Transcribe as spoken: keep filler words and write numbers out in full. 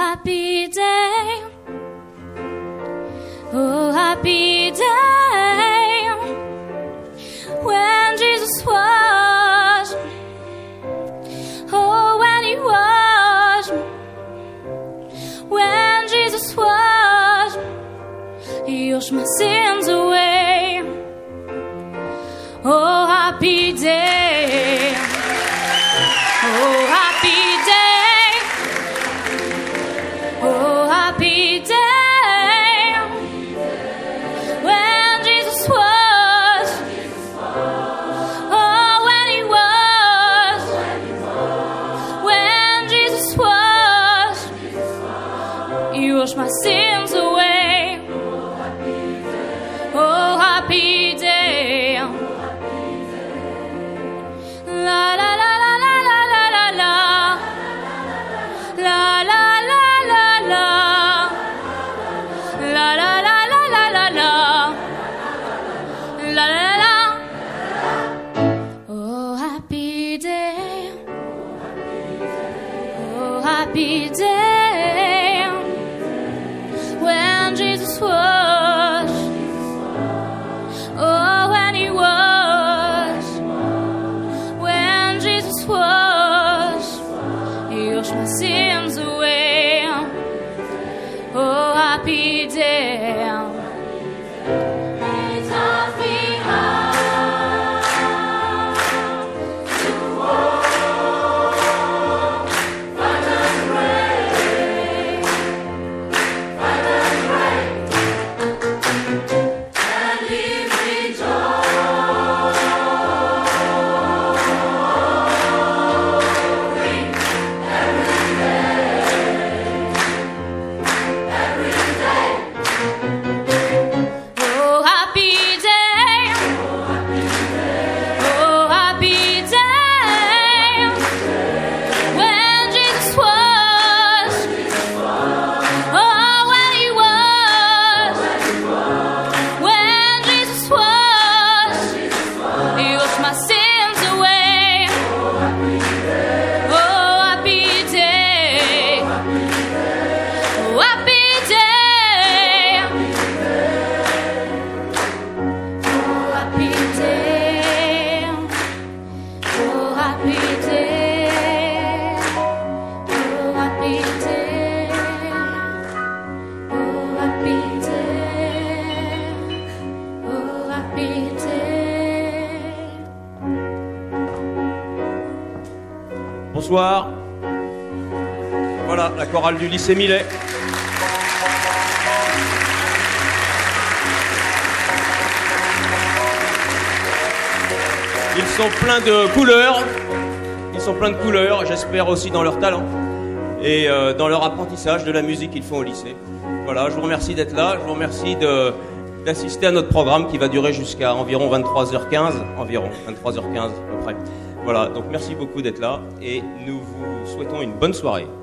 happy day. Oh, happy day when Jesus was. Oh, when he was. When Jesus was. He washed my sins away. Oh, happy day. Oh, happy day. Oh, happy day. When Jesus was. Oh, when he was. When Jesus was. He washed my sins away. Oh, happy day. La la la la la la la la la. La la la la la. La la la la la la la. La la la. Oh, happy day. Oh, happy day. When Jesus was. Oh, when he was. When Jesus was. He washed my sins away. Oh, happy day. He taught me how to walk, fight and pray, fight and pray, and live in joy. Oh, happy day. Oh, happy day. When Jesus was. Oh, when he was. When Jesus was. He washed my sins away. Oh, happy day. Oh, happy day. Oh, happy day. Oh, happy day. Oh, happy day. Oh, happy day. Oh, happy day. Bonsoir. Voilà, la chorale du lycée Millet. Ils sont pleins de couleurs. Ils sont pleins de couleurs, j'espère aussi dans leur talent et euh, dans leur apprentissage de la musique qu'ils font au lycée. Voilà, je vous remercie d'être là. Je vous remercie de, d'assister à notre programme qui va durer jusqu'à environ vingt-trois heures quinze. Environ vingt-trois heures quinze à peu près. Voilà, donc merci beaucoup d'être là et nous vous souhaitons une bonne soirée.